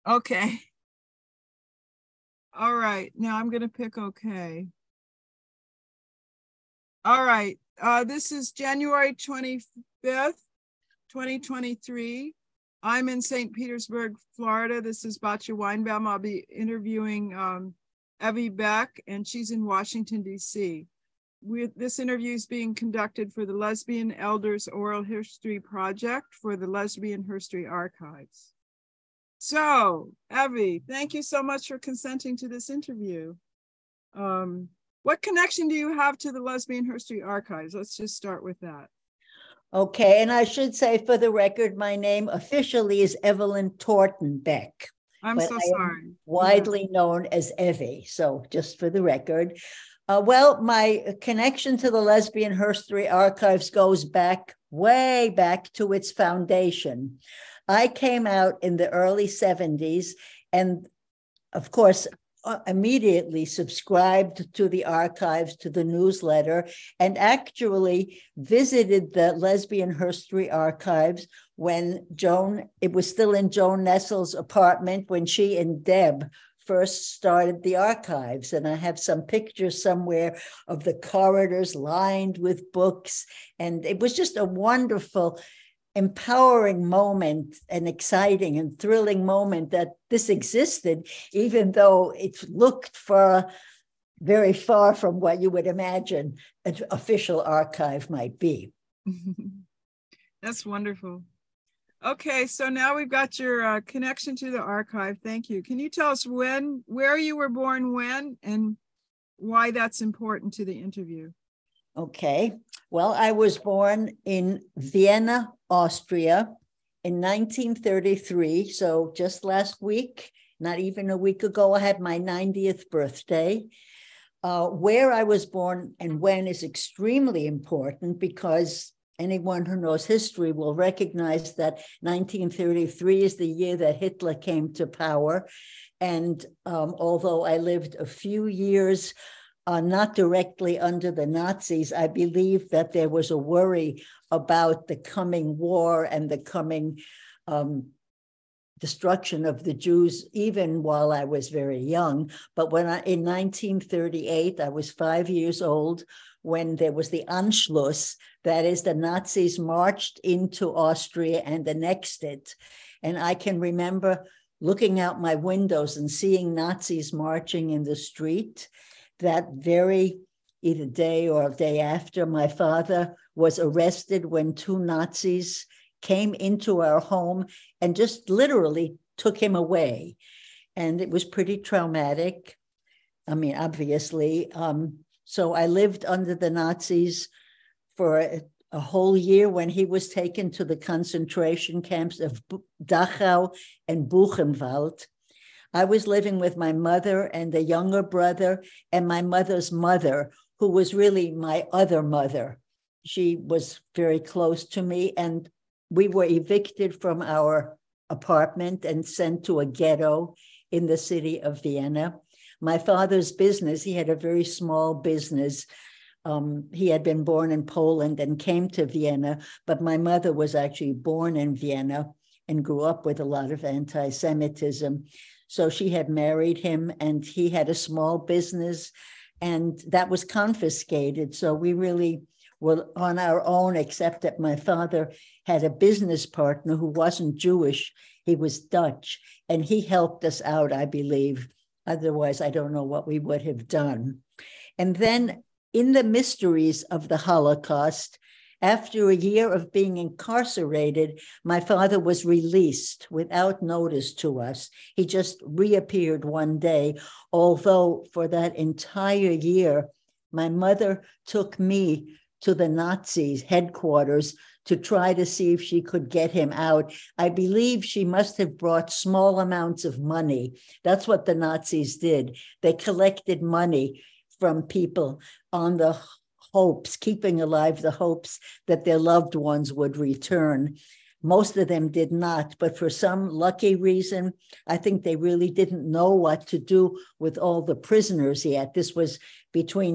Okay. All right. Now I'm going to pick okay. All right. This is January 25th, 2023. I'm in St. Petersburg, Florida. This is Batya Weinbaum. I'll be interviewing Evie Beck, and she's in Washington, D.C. This interview is being conducted for the Lesbian Elders Oral History Project for the Lesbian History Archives. So, Evie, thank you so much for consenting to this interview. What connection do you have to the Lesbian History Archives? Let's just start with that. Okay, and I should say for the record, my name officially is Evelyn Torton Beck. I'm so sorry. Widely known as Evie, so just for the record. Well, my connection to the Lesbian History Archives goes back, way back to its foundation. I came out in the early 70s, and of course, immediately subscribed to the archives, to the newsletter, and actually visited the Lesbian History Archives when it was still in Joan Nessel's apartment when she and Deb first started the archives. And I have some pictures somewhere of the corridors lined with books. And it was just a wonderful, empowering moment, an exciting and thrilling moment that this existed, even though it looked very far from what you would imagine an official archive might be. That's wonderful. Okay, so now we've got your connection to the archive. Thank you. Can you tell us where you were born, when, and why that's important to the interview? Okay. Well, I was born in Vienna, Austria in 1933. So just last week, not even a week ago, I had my 90th birthday. Where I was born and when is extremely important because anyone who knows history will recognize that 1933 is the year that Hitler came to power. And although I lived a few years not directly under the Nazis, I believe that there was a worry about the coming war and the coming destruction of the Jews, even while I was very young. But in 1938, I was 5 years old when there was the Anschluss, that is, the Nazis marched into Austria and annexed it. And I can remember looking out my windows and seeing Nazis marching in the street. That either day or day after, my father was arrested when two Nazis came into our home and just literally took him away. And it was pretty traumatic. I mean, obviously. So I lived under the Nazis for a whole year when he was taken to the concentration camps of Dachau and Buchenwald. I was living with my mother and a younger brother and my mother's mother, who was really my other mother. She was very close to me, and we were evicted from our apartment and sent to a ghetto in the city of Vienna. My father's business, he had a very small business. He had been born in Poland and came to Vienna, but my mother was actually born in Vienna and grew up with a lot of anti-Semitism. So she had married him and he had a small business and that was confiscated. So we really were on our own, except that my father had a business partner who wasn't Jewish. He was Dutch and he helped us out, I believe. Otherwise, I don't know what we would have done. And then in the mysteries of the Holocaust, after a year of being incarcerated, my father was released without notice to us. He just reappeared one day, although for that entire year, my mother took me to the Nazis' headquarters to try to see if she could get him out. I believe she must have brought small amounts of money. That's what the Nazis did. They collected money from people on the hopes, keeping alive the hopes that their loved ones would return. Most of them did not, but for some lucky reason, I think they really didn't know what to do with all the prisoners yet. This was between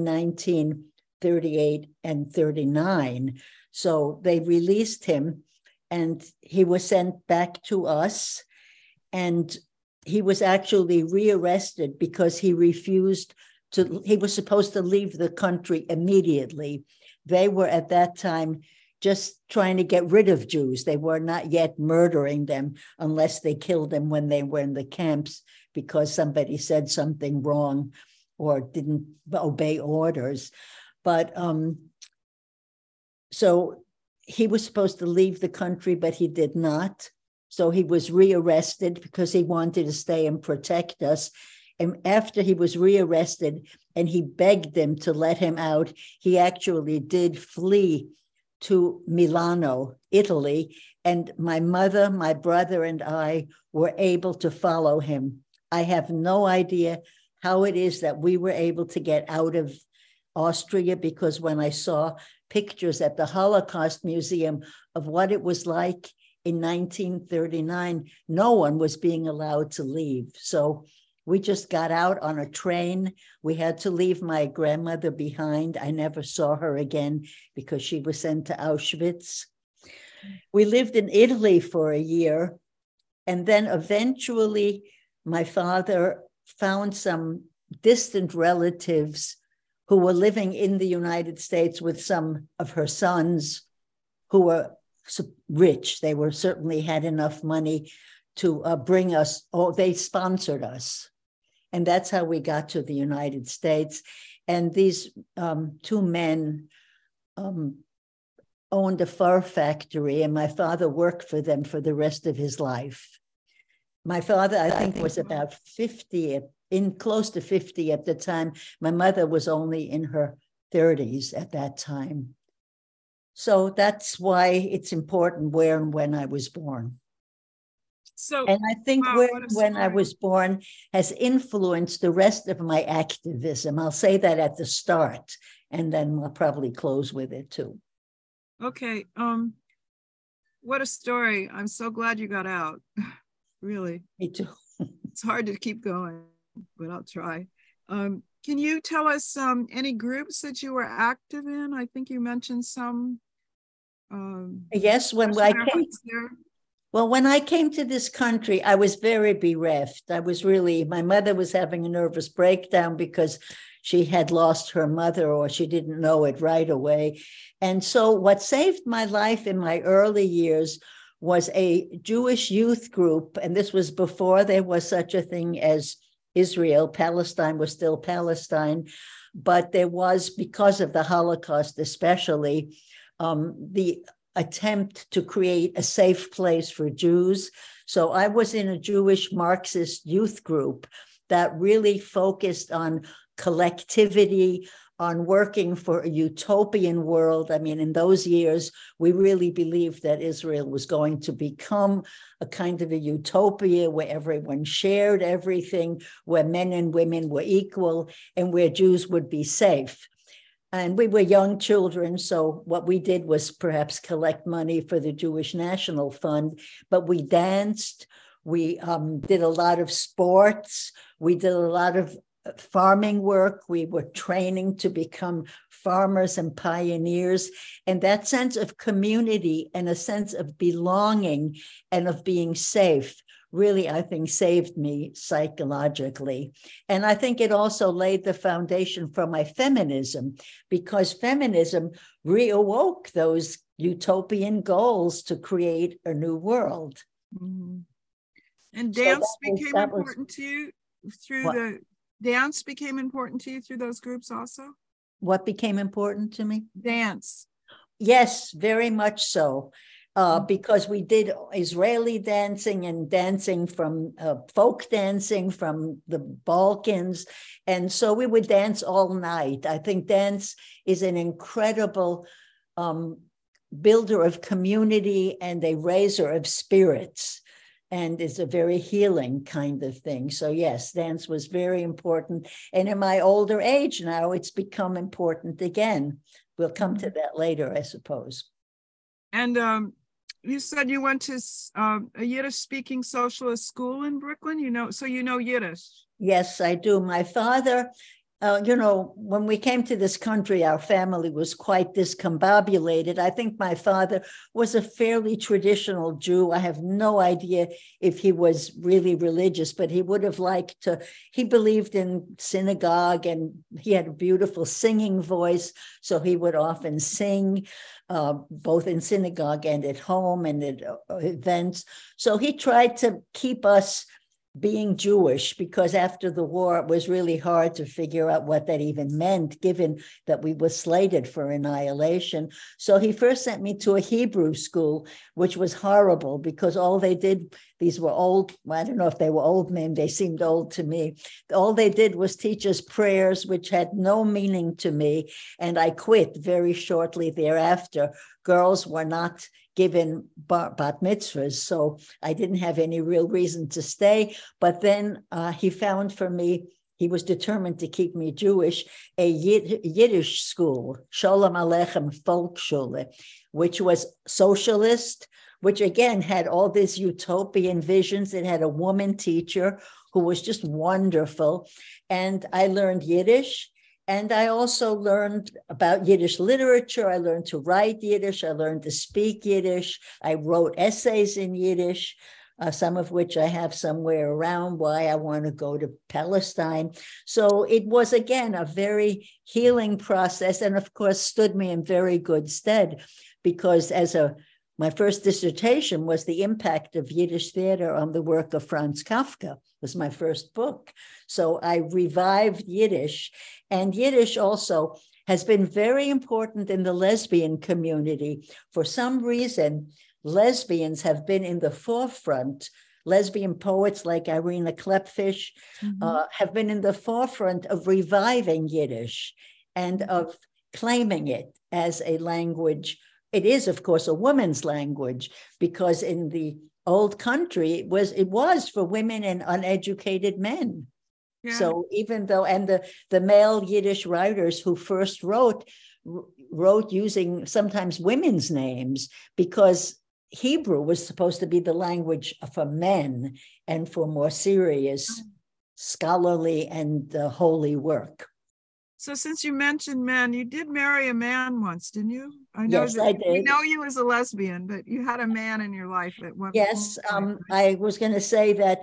1938 and 39. So they released him and he was sent back to us. And he was actually rearrested because he refused to, he was supposed to leave the country immediately. They were at that time just trying to get rid of Jews. They were not yet murdering them unless they killed them when they were in the camps because somebody said something wrong or didn't obey orders. But so he was supposed to leave the country, but he did not. So he was rearrested because he wanted to stay and protect us. And after he was rearrested and he begged them to let him out, he actually did flee to Milano, Italy. And my mother, my brother, and I were able to follow him. I have no idea how it is that we were able to get out of Austria, because when I saw pictures at the Holocaust Museum of what it was like in 1939, no one was being allowed to leave. So we just got out on a train. We had to leave my grandmother behind. I never saw her again because she was sent to Auschwitz. We lived in Italy for a year. And then eventually my father found some distant relatives who were living in the United States with some of her sons who were rich. They were certainly had enough money to bring us, or they sponsored us. And that's how we got to the United States. And these two men owned a fur factory, and my father worked for them for the rest of his life. My father, I think, was about 50, close to 50 at the time. My mother was only in her 30s at that time. So that's why it's important where and when I was born. So, and I think when I was born has influenced the rest of my activism. I'll say that at the start, and then I'll probably close with it too. Okay. What a story. I'm so glad you got out. Really. Me too. It's hard to keep going, but I'll try. Can you tell us any groups that you were active in? I think you mentioned some. Yes, when I came. Well, when I came to this country, I was very bereft. My mother was having a nervous breakdown because she had lost her mother, or she didn't know it right away. And so what saved my life in my early years was a Jewish youth group. And this was before there was such a thing as Israel. Palestine was still Palestine. But there was, because of the Holocaust especially, the attempt to create a safe place for Jews. So I was in a Jewish Marxist youth group that really focused on collectivity, on working for a utopian world. I mean, in those years, we really believed that Israel was going to become a kind of a utopia where everyone shared everything, where men and women were equal, and where Jews would be safe. And we were young children, so what we did was perhaps collect money for the Jewish National Fund, but we danced, we did a lot of sports, we did a lot of farming work, we were training to become farmers and pioneers, and that sense of community and a sense of belonging and of being safe really, I think, saved me psychologically. And I think it also laid the foundation for my feminism, because feminism reawoke those utopian goals to create a new world. Mm-hmm. And dance became important to you through dance became important to you through those groups also? What became important to me? Dance. Yes, very much so. Because we did Israeli dancing and dancing from folk dancing from the Balkans. And so we would dance all night. I think dance is an incredible builder of community and a raiser of spirits. And it's a very healing kind of thing. So yes, dance was very important. And in my older age now, it's become important again. We'll come to that later, I suppose. And you said you went to a Yiddish-speaking socialist school in Brooklyn. So you know Yiddish. Yes, I do. My father when we came to this country, our family was quite discombobulated. I think my father was a fairly traditional Jew. I have no idea if he was really religious, but he would have liked to, he believed in synagogue, and he had a beautiful singing voice. So he would often sing, both in synagogue and at home and at events. So he tried to keep us being Jewish, because after the war, it was really hard to figure out what that even meant, given that we were slated for annihilation. So he first sent me to a Hebrew school, which was horrible, because all they did, these were old, I don't know if they were old men, they seemed old to me. All they did was teach us prayers, which had no meaning to me. And I quit very shortly thereafter. Girls were not given bat mitzvahs, so I didn't have any real reason to stay. But then he found for me, he was determined to keep me Jewish, a Yiddish school, Sholem Aleichem Volksschule, which was socialist, which again had all these utopian visions. It had a woman teacher who was just wonderful. And I learned Yiddish. And I also learned about Yiddish literature. I learned to write Yiddish. I learned to speak Yiddish. I wrote essays in Yiddish, some of which I have somewhere around, why I want to go to Palestine. So it was, again, a very healing process, and of course stood me in very good stead, because my first dissertation was the impact of Yiddish theater on the work of Franz Kafka. Was my first book. So I revived Yiddish, and Yiddish also has been very important in the lesbian community. For some reason, lesbians have been in the forefront. Lesbian poets like Irina Klepfish have been in the forefront of reviving Yiddish and of claiming it as a language. It is, of course, a woman's language, because in the old country, it was for women and uneducated men. Yeah. So even though, and the male Yiddish writers who first wrote using sometimes women's names, because Hebrew was supposed to be the language for men and for more serious, scholarly and holy work. So since you mentioned men, you did marry a man once, didn't you? I know yes, I did. We know you as a lesbian, but you had a man in your life at one point. Yes, I was going to say that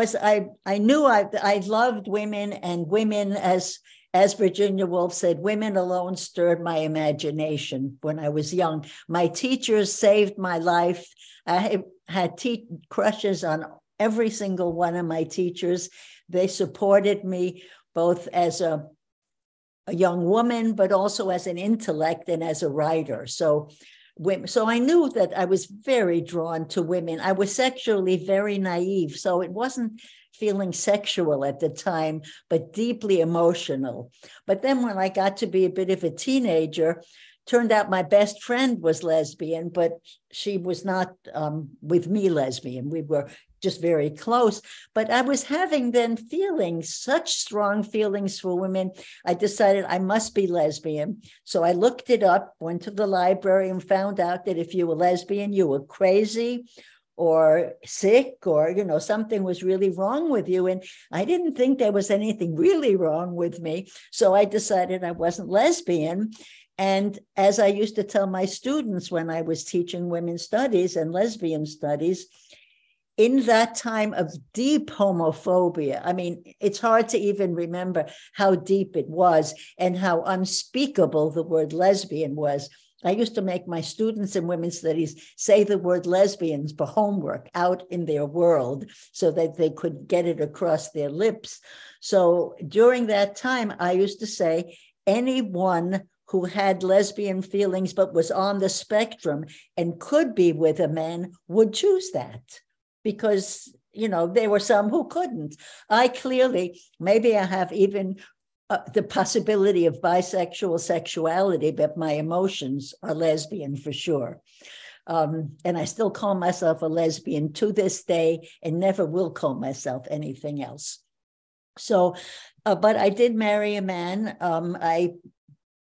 I knew I loved women, and women, as Virginia Woolf said, women alone stirred my imagination when I was young. My teachers saved my life. I had crushes on every single one of my teachers. They supported me both as a young woman, but also as an intellect and as a writer. So I knew that I was very drawn to women. I was sexually very naive, so it wasn't feeling sexual at the time, but deeply emotional. But then when I got to be a bit of a teenager, turned out my best friend was lesbian, but she was not with me lesbian. We were just very close. But I was having then such strong feelings for women. I decided I must be lesbian. So I looked it up, went to the library, and found out that if you were lesbian, you were crazy or sick, or, something was really wrong with you. And I didn't think there was anything really wrong with me. So I decided I wasn't lesbian. And as I used to tell my students when I was teaching women's studies and lesbian studies, in that time of deep homophobia, I mean, it's hard to even remember how deep it was and how unspeakable the word lesbian was. I used to make my students in women's studies say the word lesbians for homework out in their world so that they could get it across their lips. So during that time, I used to say anyone who had lesbian feelings but was on the spectrum and could be with a man would choose that. Because, there were some who couldn't. I clearly, maybe I have even the possibility of bisexual sexuality, but my emotions are lesbian for sure. And I still call myself a lesbian to this day and never will call myself anything else. So, but I did marry a man. I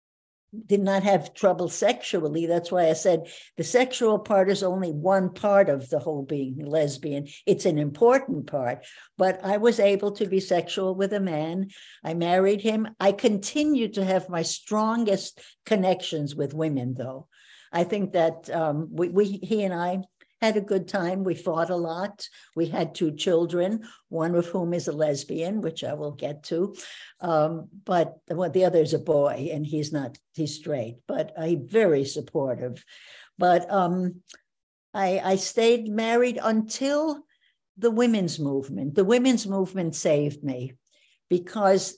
did not have trouble sexually. That's why I said the sexual part is only one part of the whole being lesbian. It's an important part, but I was able to be sexual with a man. I married him. I continued to have my strongest connections with women, though. I think that he and I had a good time. We fought a lot. We had 2 children, one of whom is a lesbian, which I will get to. But the other is a boy, and he's straight, but very supportive. But I stayed married until the women's movement. The women's movement saved me because,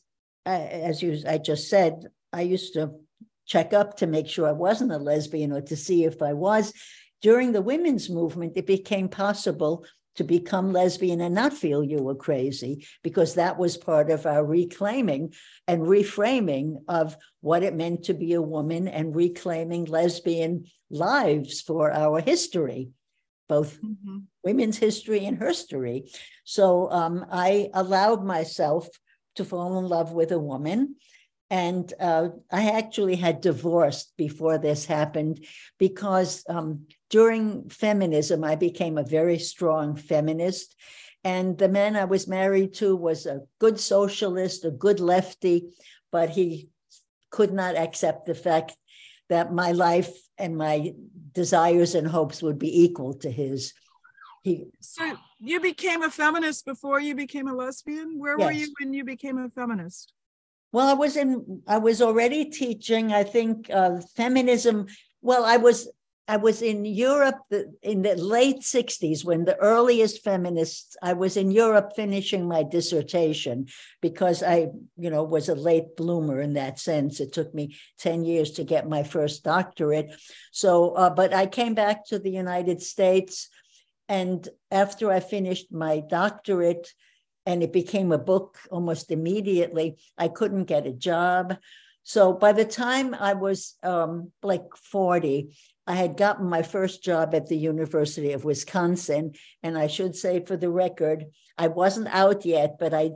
I just said, I used to check up to make sure I wasn't a lesbian or to see if I was. During the women's movement, it became possible to become lesbian and not feel you were crazy, because that was part of our reclaiming and reframing of what it meant to be a woman and reclaiming lesbian lives for our history, both women's history and herstory. So I allowed myself to fall in love with a woman. And I actually had divorced before this happened because during feminism, I became a very strong feminist. And the man I was married to was a good socialist, a good lefty, but he could not accept the fact that my life and my desires and hopes would be equal to his. So you became a feminist before you became a lesbian? Where were you when you became a feminist? Well, I was already teaching, I think, feminism. Well, I was in Europe in the late 60s when the earliest feminists, I was in Europe finishing my dissertation because I, was a late bloomer in that sense. It took me 10 years to get my first doctorate. So, but I came back to the United States, and after I finished my doctorate, and it became a book almost immediately, I couldn't get a job. So by the time I was like 40, I had gotten my first job at the University of Wisconsin. And I should say, for the record, I wasn't out yet, but I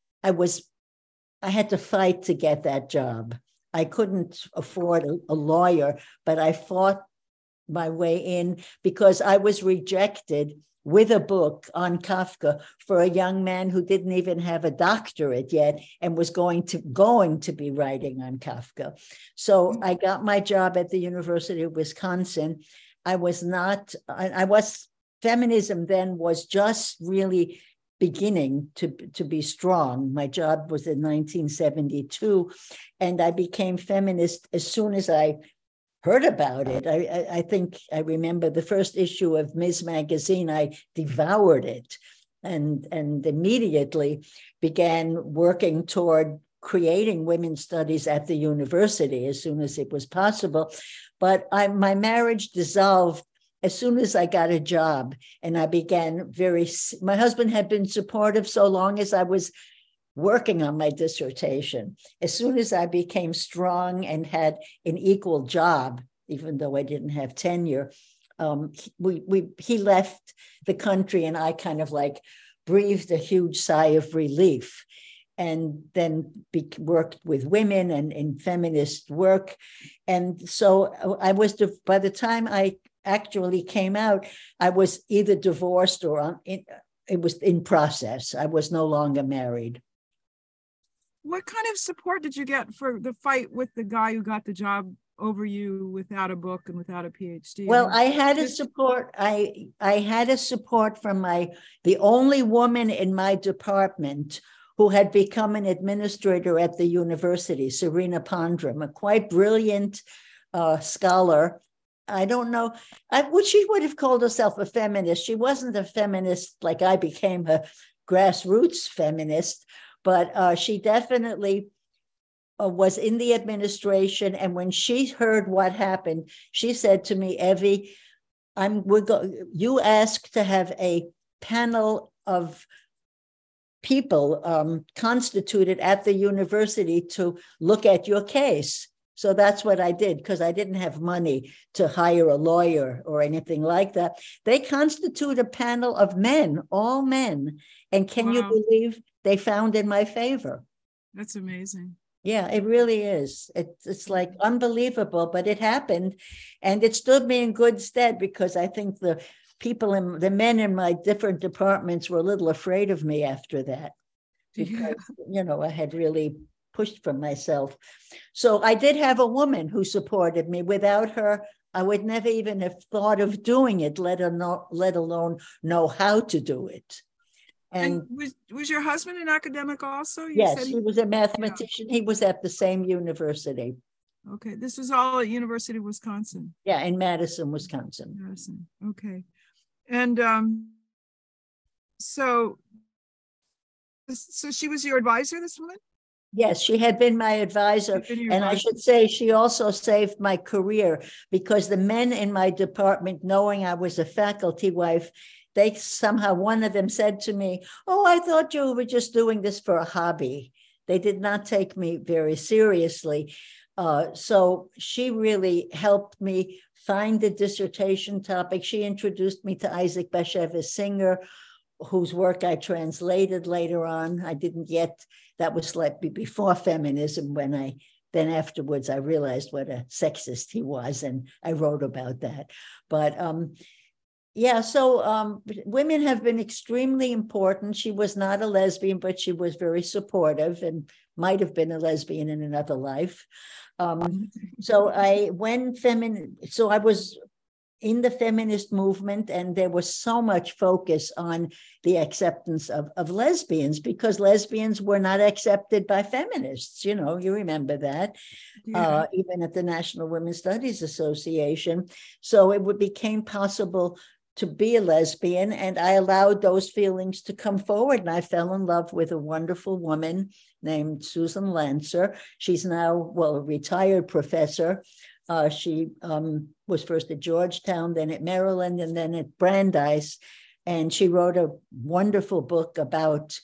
had to fight to get that job. I couldn't afford a lawyer, but I fought my way in because I was rejected with a book on Kafka for a young man who didn't even have a doctorate yet and was going to be writing on Kafka. So I got my job at the University of Wisconsin. Feminism then was just really beginning to be strong. My job was in 1972, and I became feminist as soon as I heard about it. I think I remember the first issue of Ms. Magazine, I devoured it and immediately began working toward creating women's studies at the university as soon as it was possible. But my marriage dissolved as soon as I got a job, and I began my husband had been supportive so long as I was working on my dissertation. As soon as I became strong and had an equal job, even though I didn't have tenure, he left the country, and I kind of like breathed a huge sigh of relief, and then worked with women and in feminist work. And so by the time I actually came out, I was either divorced or it was in process. I was no longer married. What kind of support did you get for the fight with the guy who got the job over you without a book and without a PhD? Well, I had a support. I had a support from the only woman in my department who had become an administrator at the university, Serena Pondram, a quite brilliant scholar. I don't know, she would have called herself a feminist. She wasn't a feminist like I became a grassroots feminist, but she definitely was in the administration. And when she heard what happened, she said to me, Evie, you asked to have a panel of people constituted at the university to look at your case. So that's what I did, because I didn't have money to hire a lawyer or anything like that. They constitute a panel of men, all men. And can you believe they found in my favor? That's amazing. Yeah, it really is. It's like unbelievable, but it happened, and it stood me in good stead because I think the men in my different departments were a little afraid of me after that Yeah. because, I had really pushed for myself. So I did have a woman who supported me. Without her, I would never even have thought of doing it, let alone know how to do it. And And was your husband an academic also? You yes, said he was a yeah. mathematician. He was at the same university. Okay, this was all at University of Wisconsin. Yeah, in Madison, Wisconsin. Madison. Okay, and so she was your advisor, this woman? Yes, she had been my advisor. And I should say, she also saved my career because the men in my department, knowing I was a faculty wife, they somehow, one of them said to me, "Oh, I thought you were just doing this for a hobby." They did not take me very seriously. So she really helped me find the dissertation topic. She introduced me to Isaac Bashevis Singer, whose work I translated later on. I didn't yet, that was like before feminism, then afterwards I realized what a sexist he was, and I wrote about that. But yeah, so women have been extremely important. She was not a lesbian, but she was very supportive and might have been a lesbian in another life. So I was in the feminist movement, and there was so much focus on the acceptance of lesbians because lesbians were not accepted by feminists. You remember that, Yeah. even at the National Women's Studies Association. So it became possible to be a lesbian, and I allowed those feelings to come forward, and I fell in love with a wonderful woman named Susan Lancer. She's now, a retired professor. She was first at Georgetown, then at Maryland, and then at Brandeis. And she wrote a wonderful book about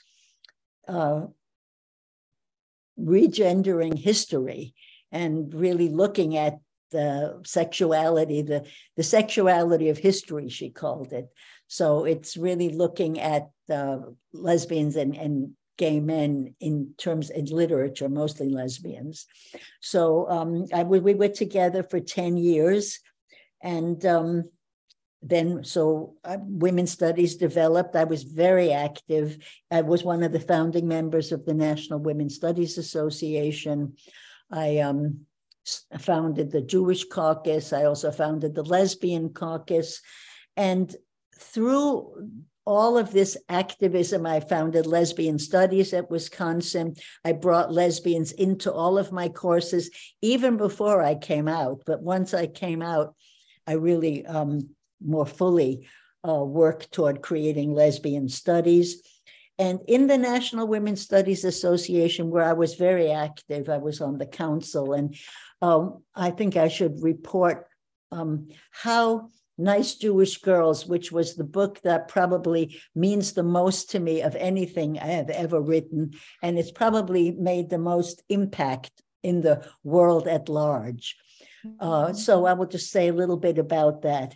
regendering history and really looking at the sexuality, the sexuality of history, she called it. So it's really looking at lesbians and gay men in literature, mostly lesbians. So we were together for 10 years. And then women's studies developed. I was very active. I was one of the founding members of the National Women's Studies Association. I founded the Jewish Caucus. I also founded the Lesbian Caucus. And through all of this activism, I founded Lesbian Studies at Wisconsin. I brought lesbians into all of my courses, even before I came out. But once I came out, I really more fully worked toward creating lesbian studies. And in the National Women's Studies Association, where I was very active, I was on the council. And I think I should report how Nice Jewish Girls, which was the book that probably means the most to me of anything I have ever written. And it's probably made the most impact in the world at large. So I will just say a little bit about that.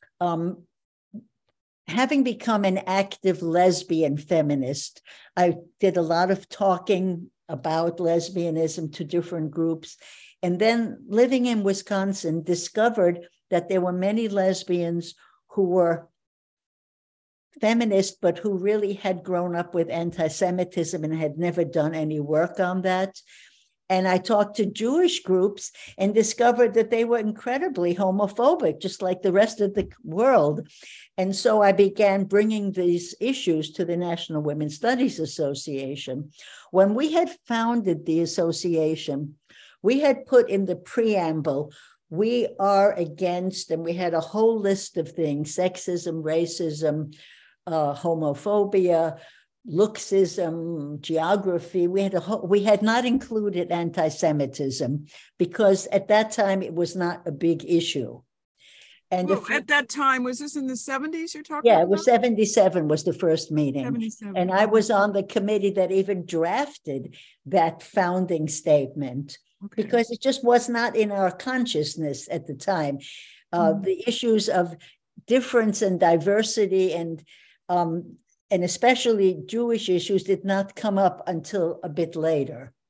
Having become an active lesbian feminist, I did a lot of talking about lesbianism to different groups. And then living in Wisconsin, discovered that there were many lesbians who were feminists, but who really had grown up with anti-Semitism and had never done any work on that. And I talked to Jewish groups and discovered that they were incredibly homophobic, just like the rest of the world. And so I began bringing these issues to the National Women's Studies Association. When we had founded the association, we had put in the preamble, we are against, and we had a whole list of things: sexism, racism, homophobia, looksism, geography. We had not included anti-Semitism because at that time it was not a big issue. And at that time, was this in the 70s you're talking about? Yeah, it was 77 was the first meeting. 77. And I was on the committee that even drafted that founding statement. Okay. Because it just was not in our consciousness at the time. The issues of difference and diversity and especially Jewish issues did not come up until a bit later.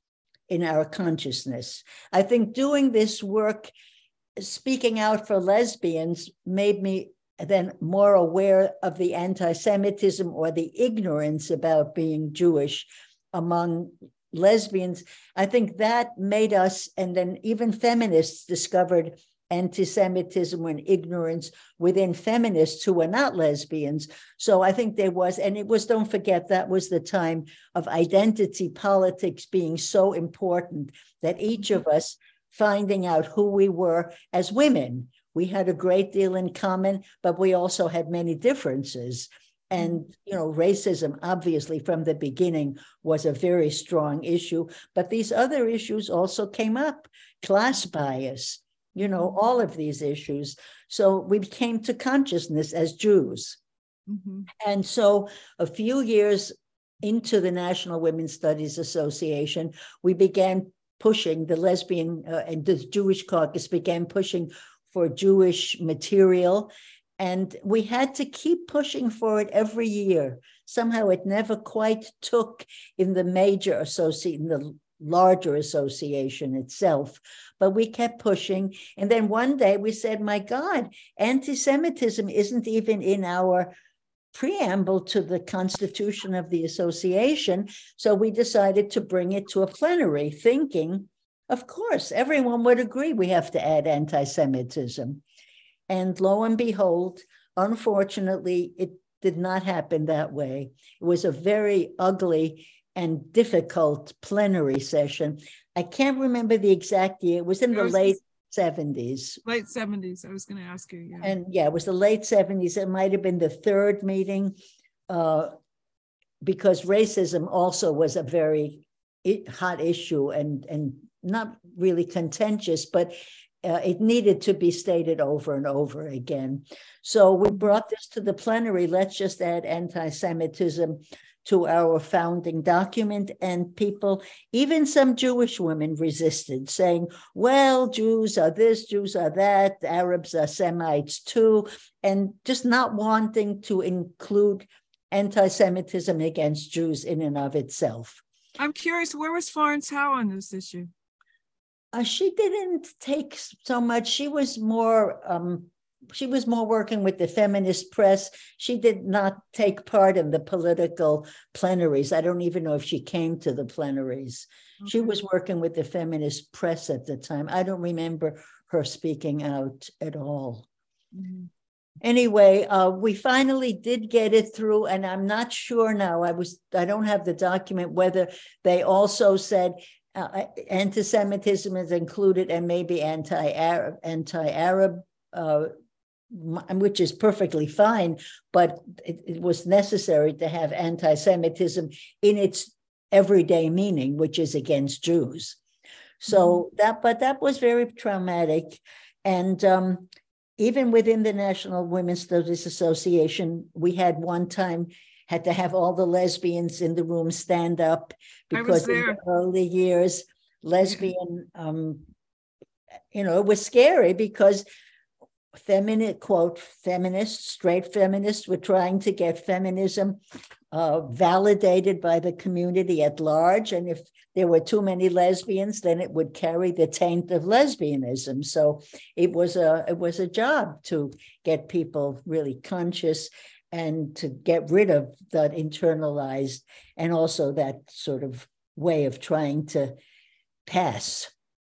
in our consciousness. I think doing this work, speaking out for lesbians, made me then more aware of the anti-Semitism or the ignorance about being Jewish among lesbians. I think that made us, and then even feminists discovered anti-Semitism and ignorance within feminists who were not lesbians. So I think there was, and it was, don't forget, that was the time of identity politics being so important, that each of us finding out who we were as women. We had a great deal in common, but we also had many differences. And, racism, obviously, from the beginning was a very strong issue, but these other issues also came up, class bias, all of these issues. So we came to consciousness as Jews. Mm-hmm. And so a few years into the National Women's Studies Association, we began pushing, the lesbian and the Jewish caucus began pushing for Jewish material. And we had to keep pushing for it every year. Somehow it never quite took in the major in the larger association itself, but we kept pushing. And then one day we said, my God, anti-Semitism isn't even in our preamble to the Constitution of the association. So we decided to bring it to a plenary, thinking, of course, everyone would agree we have to add anti-Semitism. And lo and behold, unfortunately, it did not happen that way. It was a very ugly and difficult plenary session. I can't remember the exact year. It was in the late 70s. Late 70s, I was going to ask you. Yeah. And yeah, it was the late 70s. It might have been the third meeting, because racism also was a very hot issue and not really contentious, but it needed to be stated over and over again. So we brought this to the plenary. Let's just add anti-Semitism to our founding document. And people, even some Jewish women, resisted, saying, well, Jews are this, Jews are that, Arabs are Semites too, and just not wanting to include anti-Semitism against Jews in and of itself. I'm curious, where was Florence Howe on this issue? She didn't take so much. She was more working with the feminist press. She did not take part in the political plenaries. I don't even know if she came to the plenaries. Okay. She was working with the feminist press at the time. I don't remember her speaking out at all. Mm-hmm. Anyway, we finally did get it through, and I'm not sure now. I don't have the document whether they also said anti-Semitism is included and maybe anti-Arab, which is perfectly fine, but it was necessary to have anti-Semitism in its everyday meaning, which is against Jews. So that was very traumatic. And even within the National Women's Studies Association, we had one time had to have all the lesbians in the room stand up, because in the early years, lesbian, it was scary because feminists, straight feminists were trying to get feminism validated by the community at large. And if there were too many lesbians, then it would carry the taint of lesbianism. So it was a job to get people really conscious and to get rid of that internalized and also that sort of way of trying to pass.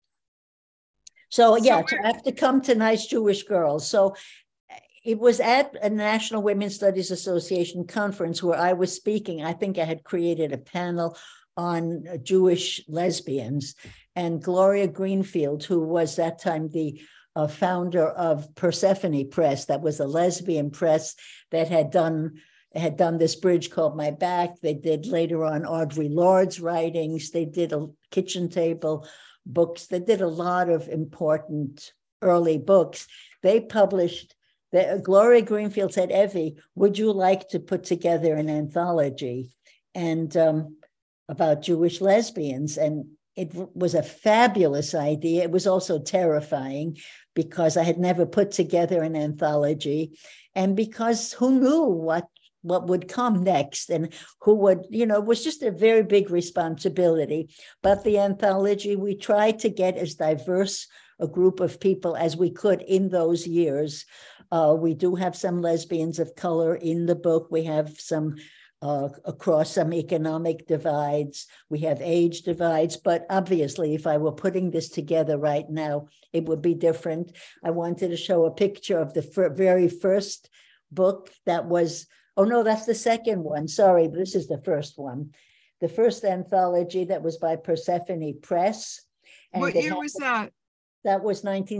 So yeah, to have to come to Nice Jewish Girls. So it was at a National Women's Studies Association conference where I was speaking. I think I had created a panel on Jewish lesbians, and Gloria Greenfield, who was that time the founder of Persephone Press, that was a lesbian press that had done this bridge called My Back. They did later on Audre Lorde's writings. They did a kitchen table books. They did a lot of important early books. They published, Gloria Greenfield said, Evie, would you like to put together an anthology and about Jewish lesbians? And it was a fabulous idea. It was also terrifying because I had never put together an anthology, and because who knew what what would come next and who would, it was just a very big responsibility. But the anthology, we tried to get as diverse a group of people as we could in those years. We do have some lesbians of color in the book. We have some across some economic divides. We have age divides, but obviously if I were putting this together right now, it would be different. I wanted to show a picture of the very first book that was, oh no, that's the second one. Sorry, but this is the first one. The first anthology that was by Persephone Press. And what year was that? That was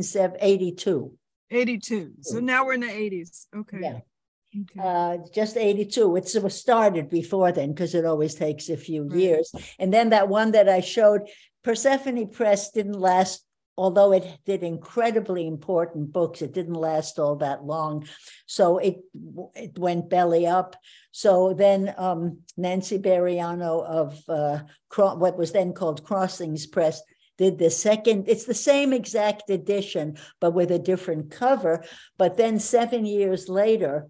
1982. 82. So now we're in the 80s. Okay. Yeah. Okay. Just 82. It was started before then because it always takes a few years. And then that one that I showed, Persephone Press didn't last, although it did incredibly important books, it didn't last all that long. So it went belly up. So then Nancy Bariano of what was then called Crossings Press did the second, it's the same exact edition, but with a different cover. But then 7 years later,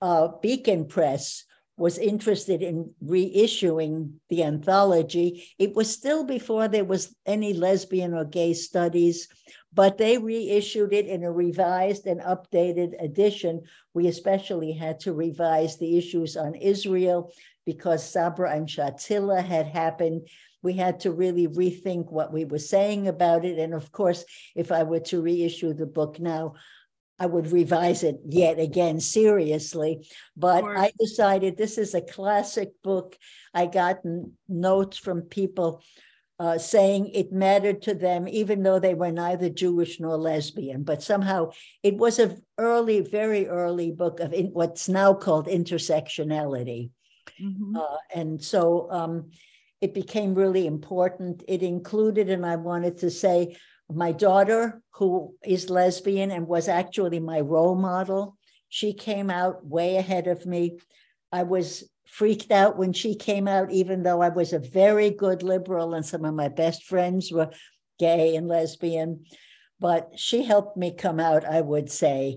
Beacon Press was interested in reissuing the anthology. It was still before there was any lesbian or gay studies, but they reissued it in a revised and updated edition. We especially had to revise the issues on Israel because Sabra and Shatila had happened. We had to really rethink what we were saying about it. And of course, if I were to reissue the book now, I would revise it yet again seriously. But I decided this is a classic book. I got notes from people saying it mattered to them, even though they were neither Jewish nor lesbian. But somehow it was a very early book of what's now called intersectionality. Mm-hmm. And so it became really important. It included, and I wanted to say, my daughter, who is lesbian and was actually my role model. She came out way ahead of me. I was freaked out when she came out, even though I was a very good liberal and some of my best friends were gay and lesbian. But she helped me come out, I would say,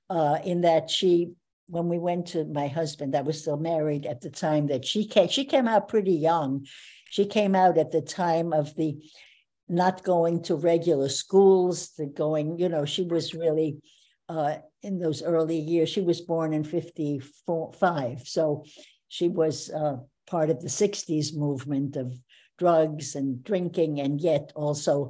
in that when we went to my husband, I was still married at the time that she came out pretty young. She came out at the time of the not going to regular schools, she was really in those early years. She was born in 1955. So she was part of the 60s movement of drugs and drinking, and yet also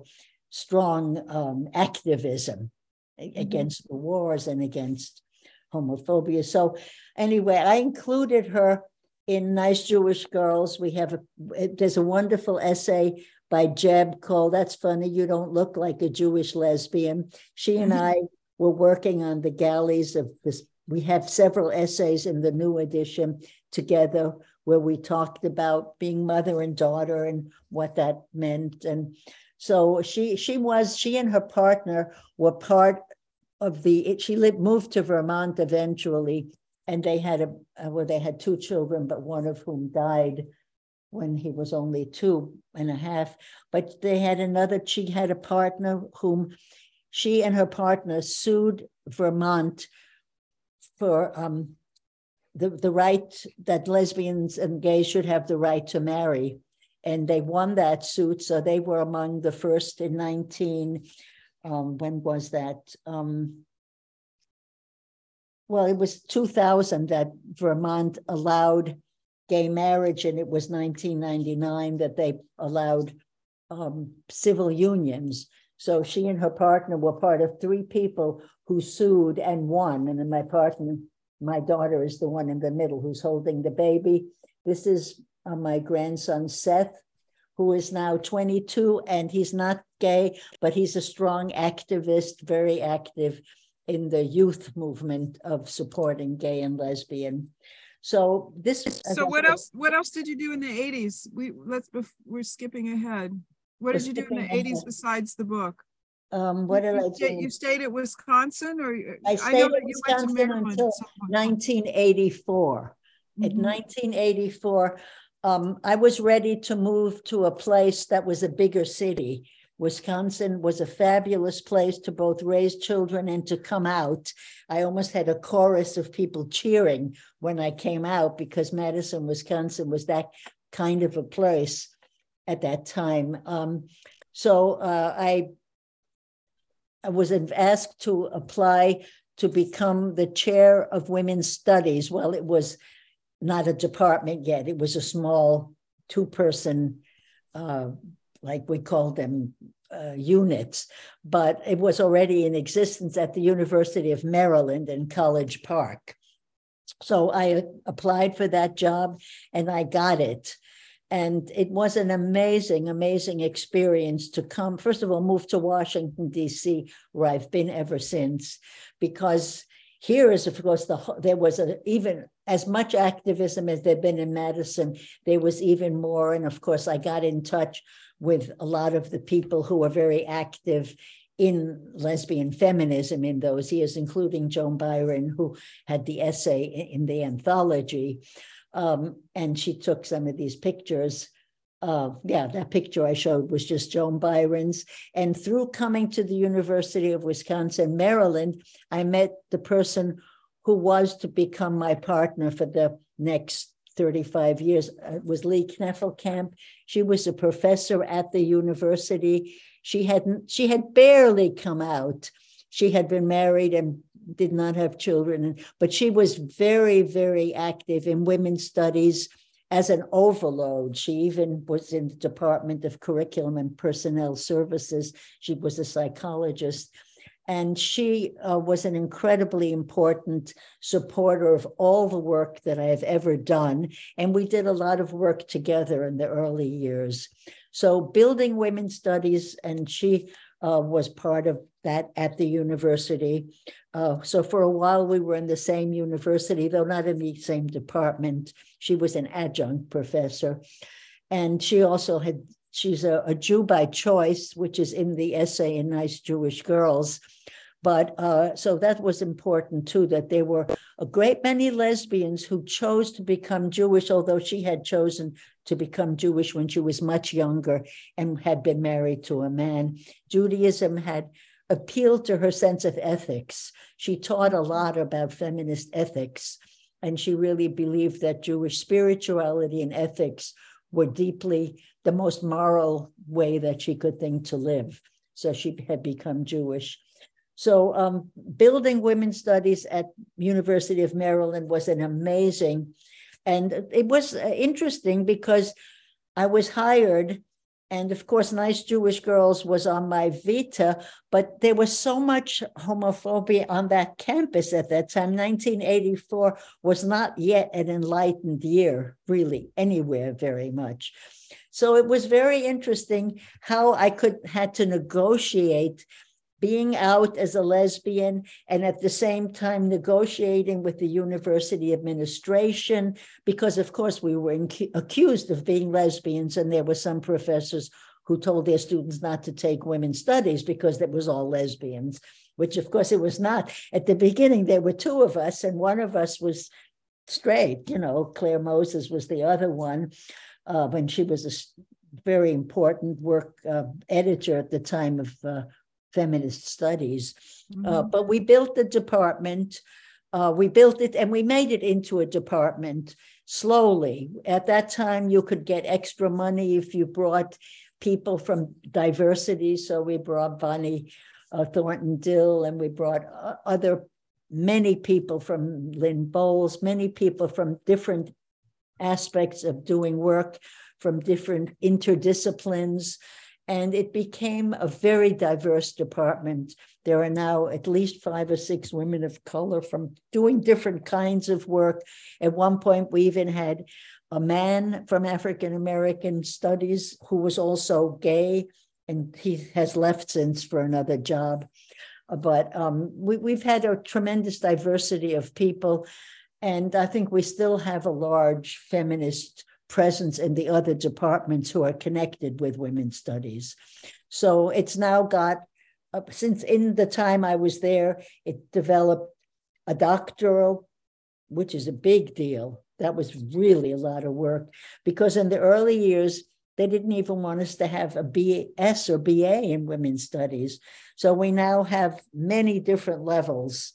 strong activism against the wars and against homophobia. So anyway, I included her in Nice Jewish Girls. There's a wonderful essay by Jeb called "That's Funny, You Don't Look Like a Jewish Lesbian." She and I were working on the galleys of this. We have several essays in the new edition together where we talked about being mother and daughter and what that meant. And so she and her partner were part of moved to Vermont eventually, and they had they had 2 children, but one of whom died when he was only 2.5. But they had she had a partner whom she and her partner sued Vermont for the right that lesbians and gays should have the right to marry. And they won that suit. So they were among the first in when was that? Well, it was 2000 that Vermont allowed gay marriage, and it was 1999 that they allowed civil unions. So she and her partner were part of 3 people who sued and won. And then my daughter is the one in the middle who's holding the baby. This is my grandson, Seth, who is now 22, and he's not gay, but he's a strong activist, very active in the youth movement of supporting gay and lesbian. So what else did you do in the 80s? We're skipping ahead. What did you do in the 80s besides the book? What did I do? You stayed at Wisconsin, or I stayed at Wisconsin until 1984. Mm-hmm. At 1984, I was ready to move to a place that was a bigger city Wisconsin was a fabulous place to both raise children and to come out. I almost had a chorus of people cheering when I came out because Madison, Wisconsin was that kind of a place at that time. I was asked to apply to become the chair of women's studies. Well, it was not a department yet. It was a small two-person, like we called them, units, but it was already in existence at the University of Maryland in College Park. So I applied for that job and I got it. And it was an amazing, amazing experience to come, first of all, move to Washington, D.C., where I've been ever since, because here is, of course, there was even as much activism as there'd been in Madison. There was even more. And of course, I got in touch with a lot of the people who were very active in lesbian feminism in those years, including Joan Byron, who had the essay in the anthology. And she took some of these pictures. That picture I showed was just Joan Byron's. And through coming to the University of Wisconsin, Maryland, I met the person who was to become my partner for the next 35 years. It was Lee Kneffelkamp. She was a professor at the university. She had barely come out. She had been married and did not have children, but she was very, very active in women's studies as an overload. She even was in the Department of Curriculum and Personnel Services. She was a psychologist. And she was an incredibly important supporter of all the work that I have ever done. And we did a lot of work together in the early years. So building women's studies, and she was part of that at the university. So for a while we were in the same university, though not in the same department. She was an adjunct professor. And she also she's a Jew by choice, which is in the essay in Nice Jewish Girls. But so that was important too, that there were a great many lesbians who chose to become Jewish, although she had chosen to become Jewish when she was much younger and had been married to a man. Judaism had appealed to her sense of ethics. She taught a lot about feminist ethics, and she really believed that Jewish spirituality and ethics were deeply the most moral way that she could think to live. So she had become Jewish. So building women's studies at University of Maryland was an amazing, and it was interesting because I was hired, and of course, Nice Jewish Girls was on my vita, but there was so much homophobia on that campus at that time. 1984 was not yet an enlightened year, really, anywhere very much. So it was very interesting how I had to negotiate being out as a lesbian and at the same time negotiating with the university administration, because of course we were accused of being lesbians, and there were some professors who told their students not to take women's studies because it was all lesbians, which of course it was not. At the beginning, there were two of us, and one of us was straight. Claire Moses was the other one, when she was a very important work editor at the time of feminist studies. But we built the department. We built it and we made it into a department slowly. At that time, you could get extra money if you brought people from diversity. So we brought Bonnie Thornton Dill, and we brought many people from Lynn Bowles, many people from different aspects of doing work, from different interdisciplines. And it became a very diverse department. There are now at least 5 or 6 women of color from doing different kinds of work. At one point, we even had a man from African American studies who was also gay, and he has left since for another job. But we've had a tremendous diversity of people, and I think we still have a large feminist presence in the other departments who are connected with women's studies. So it's now got, since in the time I was there, it developed a doctoral, which is a big deal. That was really a lot of work, because in the early years, They didn't even want us to have a BS or BA in women's studies. So we now have many different levels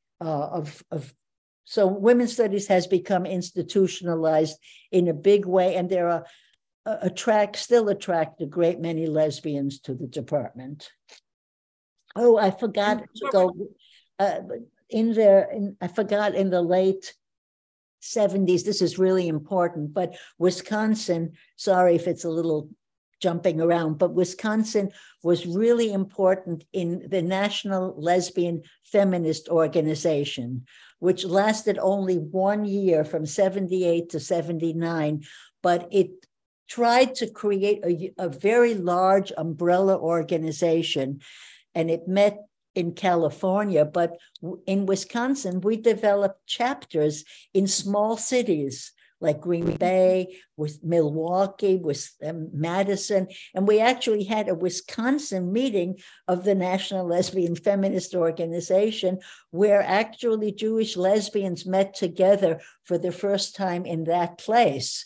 so women's studies has become institutionalized in a big way, and there are still attract a great many lesbians to the department. Oh, I forgot to go I forgot in the late 70s, this is really important, but Wisconsin, sorry if it's a little jumping around, but Wisconsin was really important in the National Lesbian Feminist Organization, which lasted only 1 year from 78 to 79, but it tried to create a very large umbrella organization, and it met in California, but in Wisconsin, we developed chapters in small cities like Green Bay, with Milwaukee, with Madison. And we actually had a Wisconsin meeting of the National Lesbian Feminist Organization, where actually Jewish lesbians met together for the first time in that place.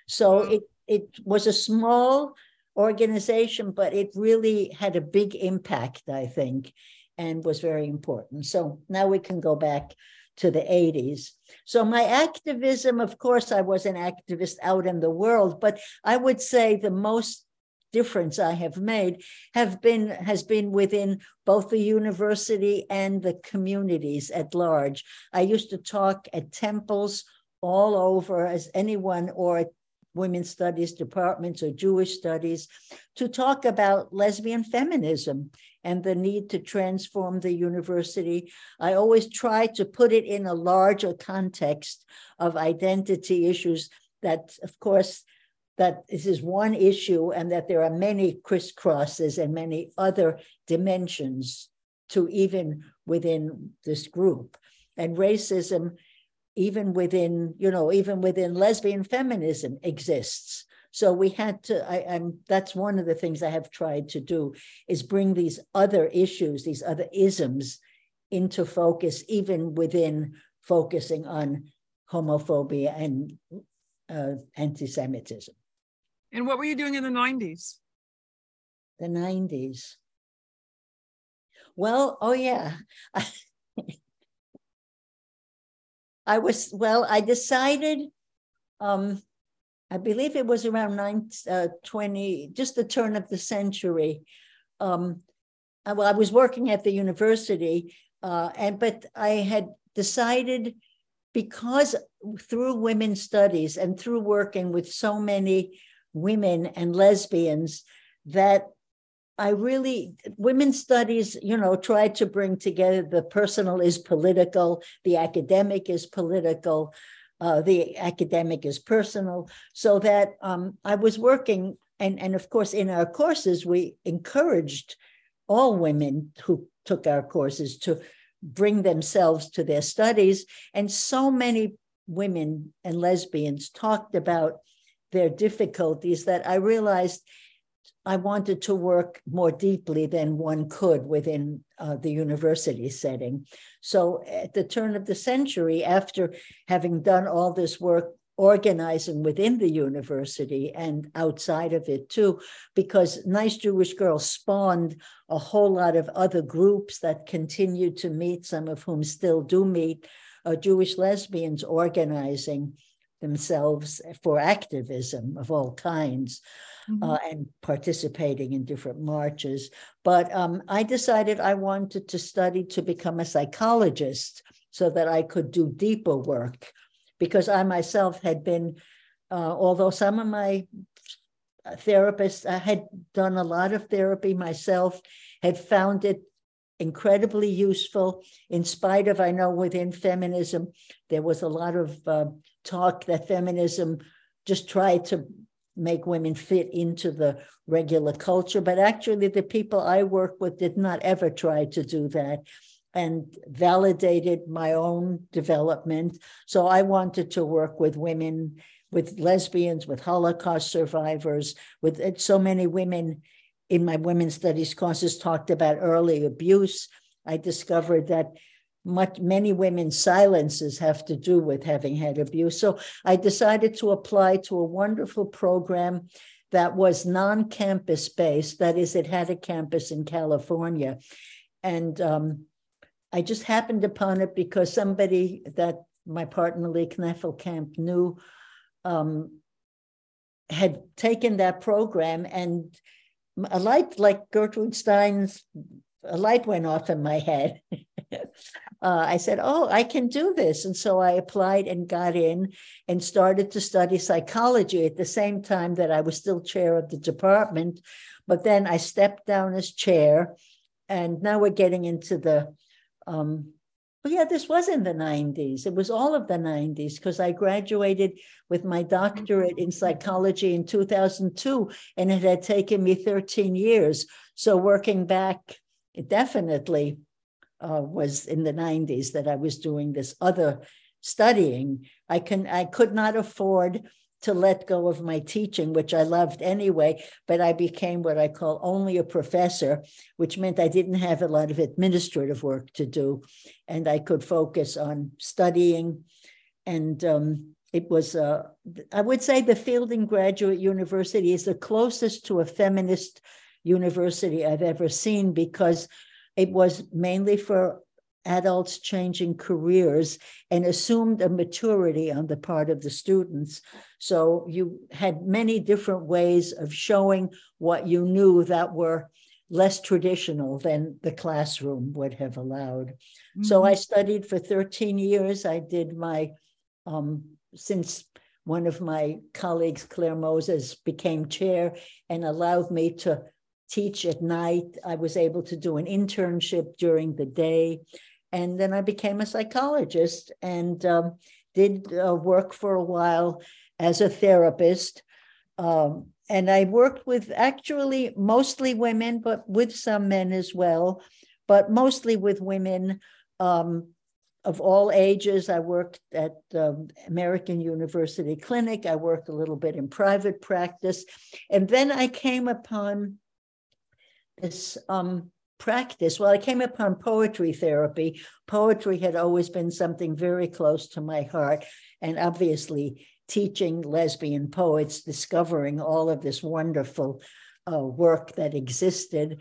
So it was a small organization, but it really had a big impact, I think, and was very important. So now we can go back to the 80s. So my activism, of course, I was an activist out in the world, but I would say the most difference I have made has been within both the university and the communities at large. I used to talk at temples all over as anyone, or at women's studies departments or Jewish studies, to talk about lesbian feminism and the need to transform the university. I always try to put it in a larger context of identity issues that, of course, that this is one issue and that there are many crisscrosses and many other dimensions to even within this group. And racism, even within lesbian feminism exists. So we had to, that's one of the things I have tried to do, is bring these other issues, these other isms into focus, even within focusing on homophobia and anti-Semitism. And what were you doing in the 90s? The 90s. Well, oh yeah. I decided, I believe it was around 20, just the turn of the century. I was working at the university, but I had decided, because through women's studies and through working with so many women and lesbians, that women's studies, tried to bring together the personal is political, the academic is political, the academic is personal, so that I was working, and of course in our courses, we encouraged all women who took our courses to bring themselves to their studies. And so many women and lesbians talked about their difficulties that I realized I wanted to work more deeply than one could within the university setting. So at the turn of the century, after having done all this work organizing within the university and outside of it too, because Nice Jewish Girls spawned a whole lot of other groups that continue to meet, some of whom still do meet, Jewish lesbians organizing themselves for activism of all kinds. And participating in different marches. But I decided I wanted to study to become a psychologist so that I could do deeper work, because I myself had been, although some of my therapists, I had done a lot of therapy myself, had found it incredibly useful, in spite of, I know within feminism, there was a lot of talk that feminism just tried to make women fit into the regular culture. But actually, the people I work with did not ever try to do that, and validated my own development. So I wanted to work with women, with lesbians, with Holocaust survivors, with so many women in my women's studies courses talked about early abuse. I discovered that many women's silences have to do with having had abuse. So I decided to apply to a wonderful program that was non-campus based. That is, it had a campus in California. And I just happened upon it because somebody that my partner Lee Kneffelkamp knew had taken that program, and a light, like Gertrude Stein's, a light went off in my head. I said, oh, I can do this. And so I applied and got in and started to study psychology at the same time that I was still chair of the department. But then I stepped down as chair, and now we're getting into the, this was in the 90s. It was all of the 90s, because I graduated with my doctorate in psychology in 2002, and it had taken me 13 years. So working back, it definitely was in the 90s that I was doing this other studying. I could not afford to let go of my teaching, which I loved anyway, but I became what I call only a professor, which meant I didn't have a lot of administrative work to do, and I could focus on studying. And it was, I would say the Fielding Graduate University is the closest to a feminist university I've ever seen, because it was mainly for adults changing careers and assumed a maturity on the part of the students. So you had many different ways of showing what you knew that were less traditional than the classroom would have allowed. Mm-hmm. So I studied for 13 years. I did my, since one of my colleagues, Claire Moses, became chair and allowed me to teach at night, I was able to do an internship during the day. And then I became a psychologist and did work for a while as a therapist. And I worked with actually mostly women, but with some men as well, but mostly with women of all ages. I worked at American University Clinic. I worked a little bit in private practice. And then I came upon this practice. Well, I came upon poetry therapy. Poetry had always been something very close to my heart. And obviously, teaching lesbian poets, discovering all of this wonderful work that existed,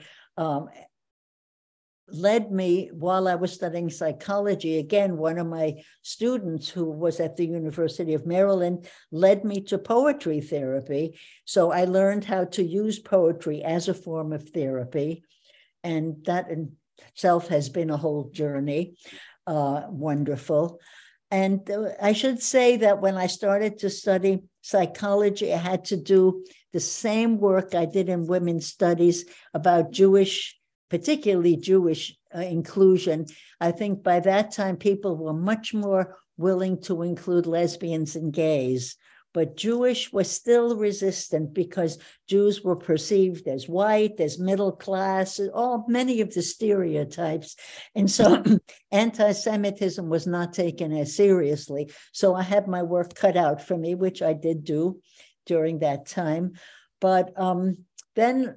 led me, while I was studying psychology, again, one of my students who was at the University of Maryland led me to poetry therapy. So I learned how to use poetry as a form of therapy. And that in itself has been a whole journey, wonderful. And I should say that when I started to study psychology, I had to do the same work I did in women's studies about Jewish, particularly Jewish inclusion. I think by that time, people were much more willing to include lesbians and gays, but Jewish was still resistant because Jews were perceived as white, as middle class, many of the stereotypes. And so anti-Semitism was not taken as seriously. So I had my work cut out for me, which I did do during that time. But then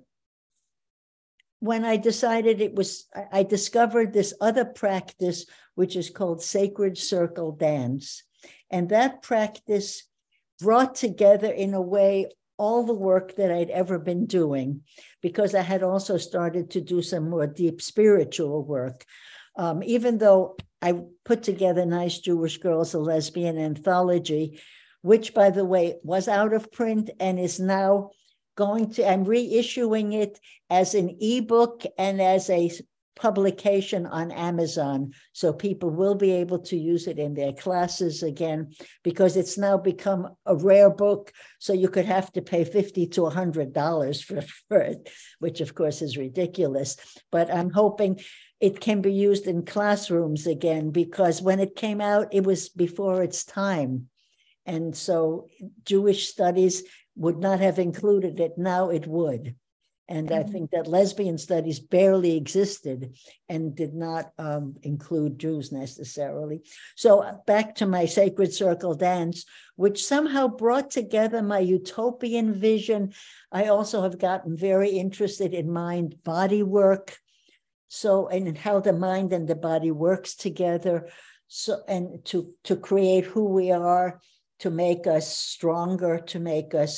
when I decided I discovered this other practice, which is called sacred circle dance. And that practice brought together in a way all the work that I'd ever been doing, because I had also started to do some more deep spiritual work. Even though I put together Nice Jewish Girls, a lesbian anthology, which, by the way, was out of print and is now I'm reissuing it as an ebook and as a publication on Amazon. So people will be able to use it in their classes again, because it's now become a rare book. So you could have to pay $50 to $100 for it, which of course is ridiculous. But I'm hoping it can be used in classrooms again, because when it came out, it was before its time. And so Jewish studies would not have included it. Now it would. And I think that lesbian studies barely existed and did not include Jews necessarily. So back to my sacred circle dance, which somehow brought together my utopian vision. I also have gotten very interested in mind-body work. So, and how the mind and the body works together. So, and to create who we are, to make us stronger, to make us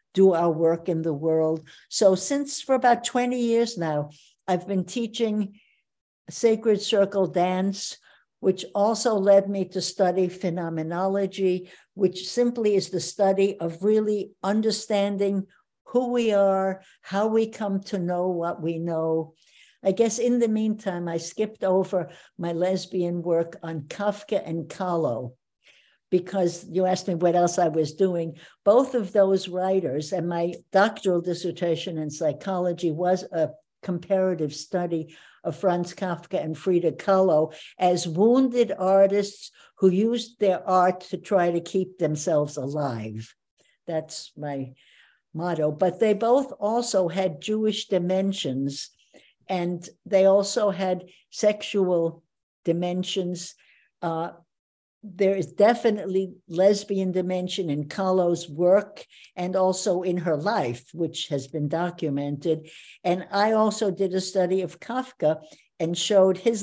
do our work in the world. So since for about 20 years now, I've been teaching sacred circle dance, which also led me to study phenomenology, which simply is the study of really understanding who we are, how we come to know what we know. I guess in the meantime, I skipped over my lesbian work on Kafka and Kahlo, because you asked me what else I was doing. Both of those writers, and my doctoral dissertation in psychology was a comparative study of Franz Kafka and Frida Kahlo as wounded artists who used their art to try to keep themselves alive. That's my motto. But they both also had Jewish dimensions, and they also had sexual dimensions. There is definitely lesbian dimension in Kahlo's work and also in her life, which has been documented. And I also did a study of Kafka and showed his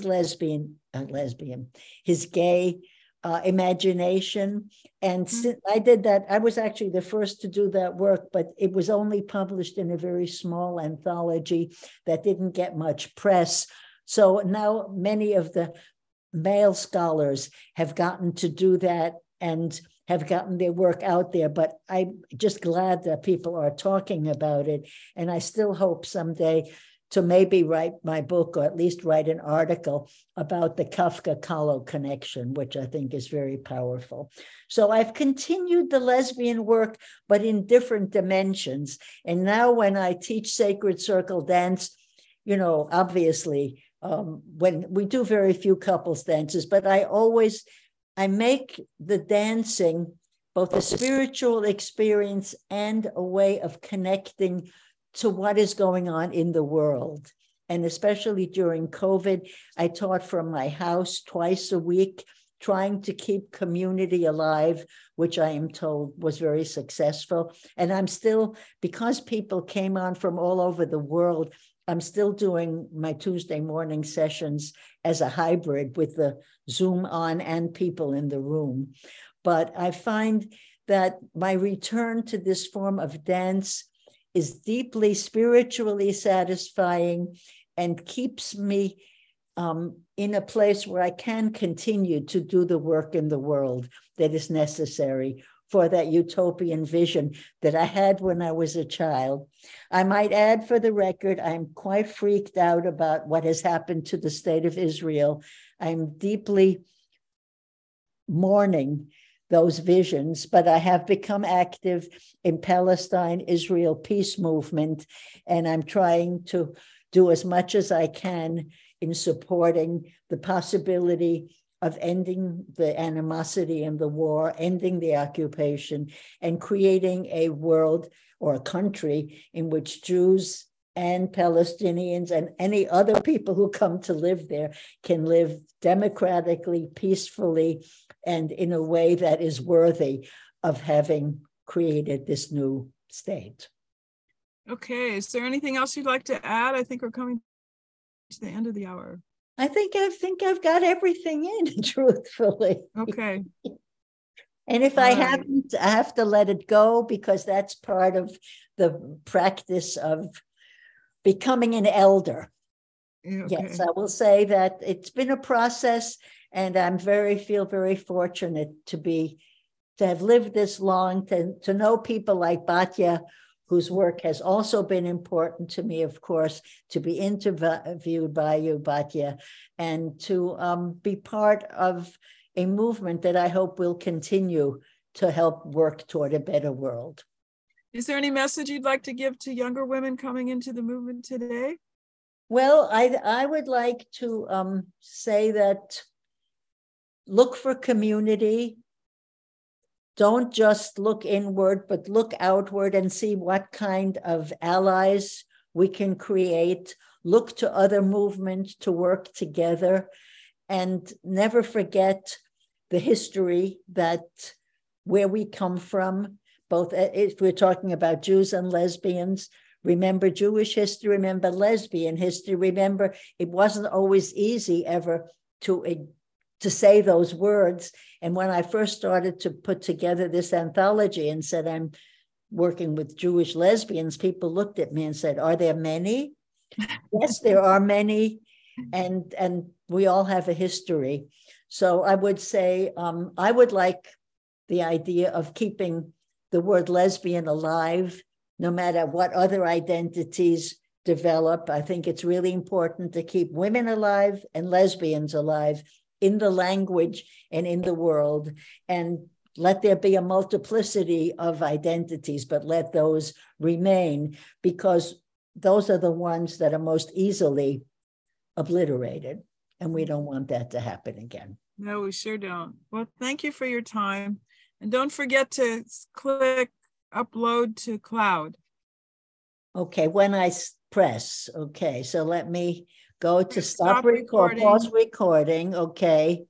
his gay imagination. And I did that. I was actually the first to do that work, but it was only published in a very small anthology that didn't get much press. So now many of the male scholars have gotten to do that and have gotten their work out there, but I'm just glad that people are talking about it. And I still hope someday to maybe write my book, or at least write an article about the Kafka-Kahlo connection, which I think is very powerful. So I've continued the lesbian work, but in different dimensions. And now when I teach sacred circle dance, you know, obviously, when we do very few couples dances, but I make the dancing both a spiritual experience and a way of connecting to what is going on in the world. And especially during COVID, I taught from my house twice a week, trying to keep community alive, which I am told was very successful. And I'm still, because people came on from all over the world, I'm still doing my Tuesday morning sessions as a hybrid with the Zoom on and people in the room. But I find that my return to this form of dance is deeply spiritually satisfying and keeps me in a place where I can continue to do the work in the world that is necessary for that utopian vision that I had when I was a child. I might add, for the record, I'm quite freaked out about what has happened to the state of Israel. I'm deeply mourning those visions, but I have become active in Palestine-Israel peace movement, and I'm trying to do as much as I can in supporting the possibility of ending the animosity and the war, ending the occupation, and creating a world or a country in which Jews and Palestinians and any other people who come to live there can live democratically, peacefully, and in a way that is worthy of having created this new state. Okay, is there anything else you'd like to add? I think we're coming to the end of the hour. I think I've got everything in, truthfully. Okay. And if I haven't, I have to let it go, because that's part of the practice of becoming an elder. Okay. Yes, I will say that it's been a process, and I'm feel very fortunate to have lived this long, to know people like Batya, whose work has also been important to me, of course, to be interviewed by you, Batya, and to be part of a movement that I hope will continue to help work toward a better world. Is there any message you'd like to give to younger women coming into the movement today? Well, I would like to say that look for community. Don't just look inward, but look outward and see what kind of allies we can create. Look to other movements to work together, and never forget the history where we come from. Both, if we're talking about Jews and lesbians, remember Jewish history, remember lesbian history, remember it wasn't always easy ever to say those words. And when I first started to put together this anthology and said, I'm working with Jewish lesbians, people looked at me and said, "Are there many?" Yes, there are many, and we all have a history. So I would say I would like the idea of keeping the word lesbian alive, no matter what other identities develop. I think it's really important to keep women alive and lesbians alive in the language and in the world, and let there be a multiplicity of identities, but let those remain, because those are the ones that are most easily obliterated, and we don't want that to happen again. No, we sure don't. Well, thank you for your time. And don't forget to click upload to cloud. Okay, when I press, okay, so let me go to Stop recording. Pause recording, okay.